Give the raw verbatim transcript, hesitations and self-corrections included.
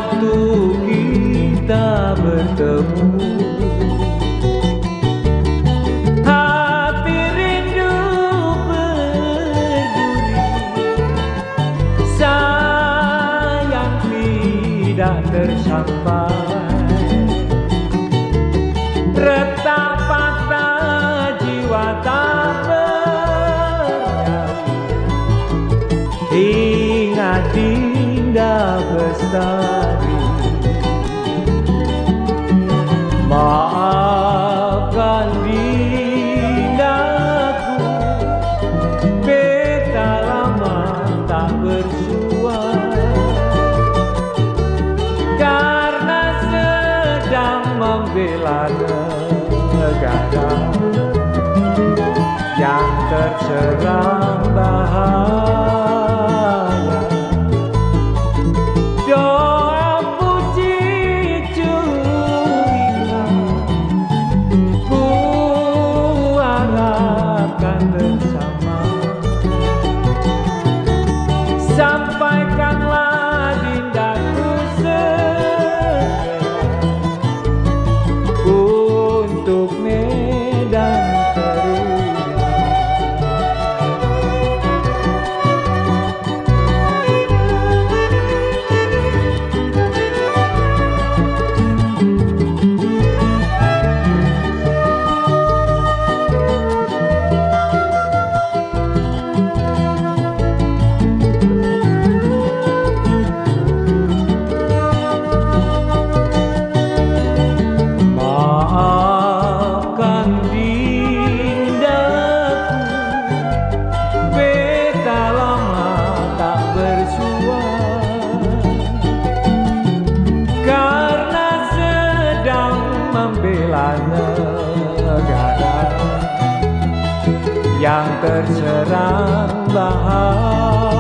waktu kita bertemu, hati rindu berduri, sayang tidak tersampai, retak patah jiwa tak bernyawa, ingat Dinda Bestari. Maafkan Dindaku, beta lama tak bersua, karena sedang membela negara yang terserang bahaya. Doa puji cuikan ku harapkan bersama, sampaikanlah Dindaku segera untuk Medan Teruna. Membela negara yang terserang bahaya.